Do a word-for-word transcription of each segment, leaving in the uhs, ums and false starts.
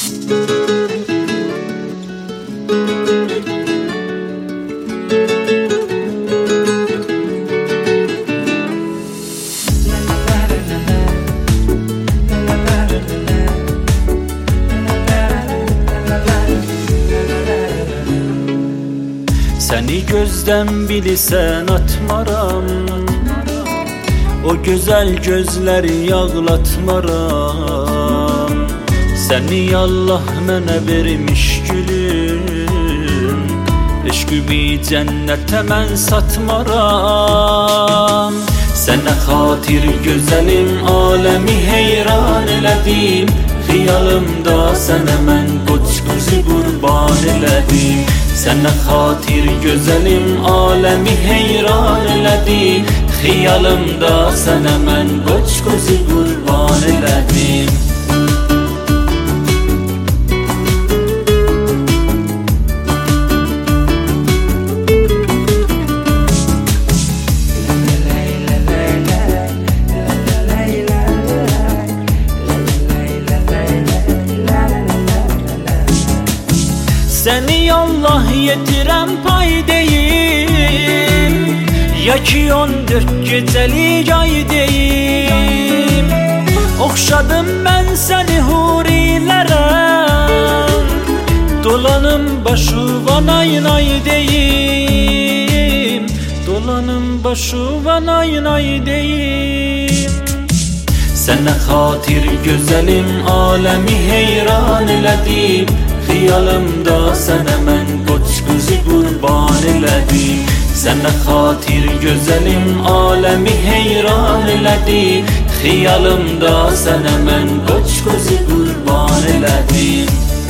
Səni gözdən bilsən atmaram, o gözəl gözləri yağlatmaram. Səni Allah mənə vermiş gülüm, eşqimi cənnətə mən satmaram. Sənə xatir gözəlim aləmi heyran elədim, xiyalımda sənə mən qoç qızı qurban elədim. Sənə xatir gözəlim aləmi heyran elədim, xiyalımda sənə mən qoç qızı qurban elədim. Səni Allah yetirəm pay deyim, ya ki on dörd gecəlik ay deyim. Oxşadım mən səni hurilərə, dolanım başı vanay nay deyim, dolanım başı vanay nay deyim. Sənə xatir gözəlim aləmi heyran elədim, xiyalımda sənə mən qoç qızı qurban elədim. Sənə xatir gözəlim aləmi heyran elədim, xiyalımda sənə mən qoç qızı qurban elədim.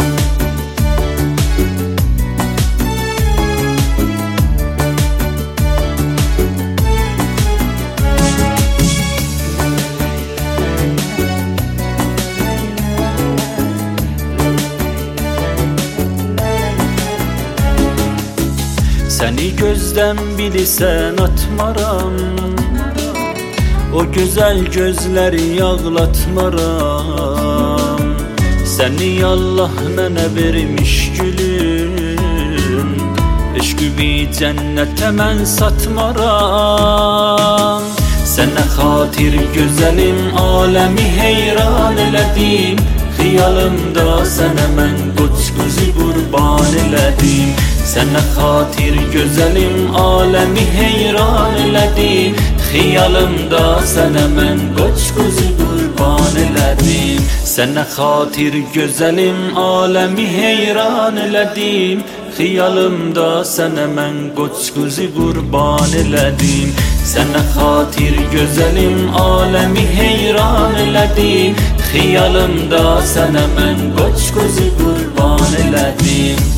Səni gözdən bilsən atmaram, o gözəl gözləri yağlatmaram. Səni Allah mənə vermiş gülüm, eşqimi cənnətə mən satmaram. Sənə xatir gözəlim aləmi heyran elədim, xiyalımda sənə mən qoç qızı qurban elədim. Sənə xatir gözəlim aləmi heyran elədim, xiyalımda sənə mən qoç qızı qurban elədim. Sənə xatir gözəlim aləmi heyran elədim, xiyalımda sənə mən qoç qızı qurban elədim. Sənə xatir gözəlim aləmi heyran elədim, xiyalımda sənə mən qoç qızı qurban elədim.